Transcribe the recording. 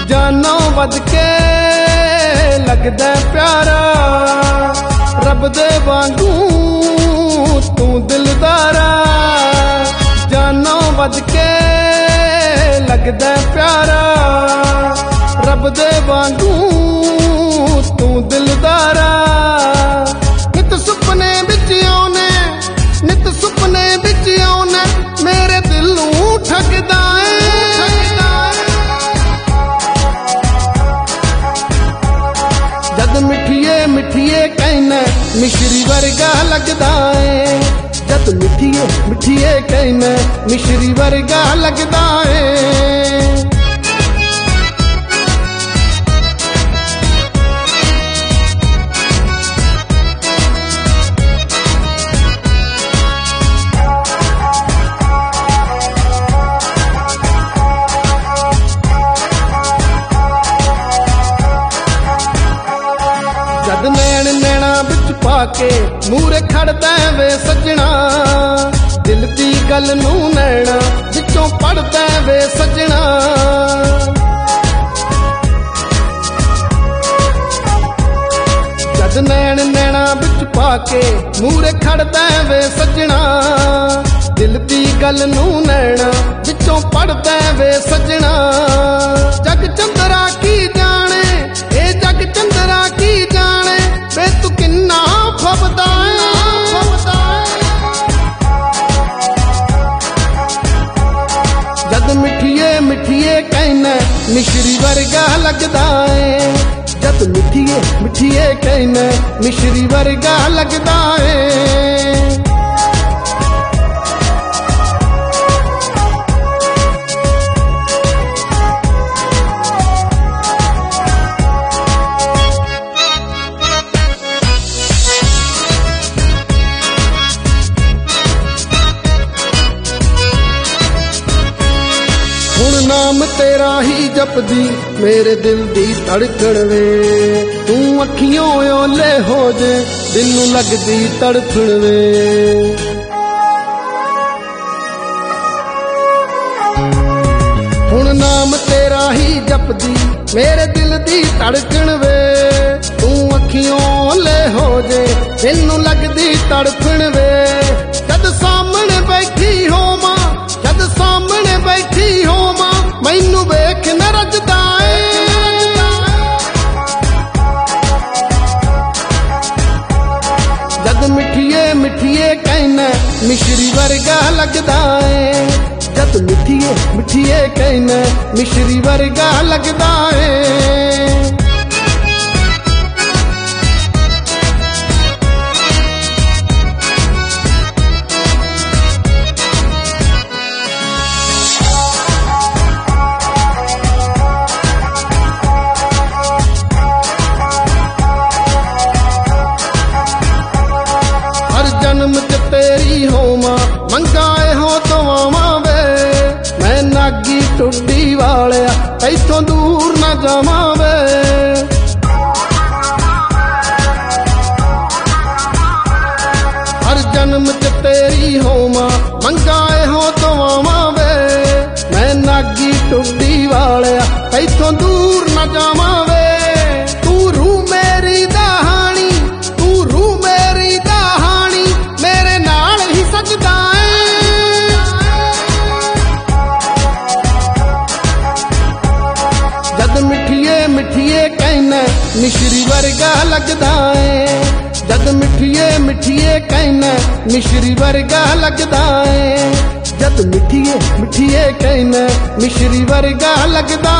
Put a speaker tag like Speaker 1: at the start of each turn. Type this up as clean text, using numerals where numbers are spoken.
Speaker 1: जानों वध के लगदा प्यारा, रब दे वांगू तू दिलदारा। जानों वध के लगदा प्यारा, रब दे वांगू तू दिलदारा। नित सुपने विच आउने, नित सुपने विच आउने, मेरे दिल नूं ठगदा है। जद मिठिए मिठिए कहना मिश्री वर्गा लगदा है। जद मिठिए मिठिए कहना मिश्री वर्गा लगदा है। जद नैन नैना बिच पाके मूरे खड़दा वे सजना, दिल दी गल नूं नैना विचों पढ़दा वे सजना। जद नैन नैना बिच पाके मूरे खड़दा वे सजना, दिल दी गल नूं नैना विचों पढ़दा वे सजना। जग चंदरा की जाने, ए जग चंदरा की जाने, वे तू किन्ना फबदा है। जद मिठिए मिठिए कहना मिश्री वर्गा लगदा है। जद मिठिए मिठिए कहना मिश्री वर्गा लगदा है। हुण नाम तेरा ही जपदी मेरे दिल दी धड़कन वे, तू अखियों ओले हो जे दिल नूं लगदी तड़फण वे। हुण नाम तेरा ही जपदी मेरे दिल दी धड़कन वे, तू अखियों ओले हो जे दिल नूं लगदी तड़फण वे। जद सामने बैठी होवां, जद सामने बैठी होवां, मैनू वेख न रजदा है। जद मिठिए मिठिए कहना मिश्री वर्गा लगदा है। जद मिठिए मिठिए कहना मिश्री वर्गा लगदा है। जन्म च तेरी होवां मंगाए हो दुआवां वे, मैं नागी टुड्डी वालिया इथों दूर ना जावां वे। हर जन्म च तेरी होवां मंगाए हो दुआवां वे, मैं नागी टुड्डी वालिया इथों दूर ना जावां वे। तू रूह मेरी दहानी, तू रूह मेरी दहानी, मेरे नाल ही सजदा है। जद मिठिए मिठिए कहना मिश्री वर्गा लगदा है। जद मिठिए मिठिए कहना मिश्री वर्गा लगदा है। जद मिठिए मिठिए कहना मिश्री वर्गा लगदा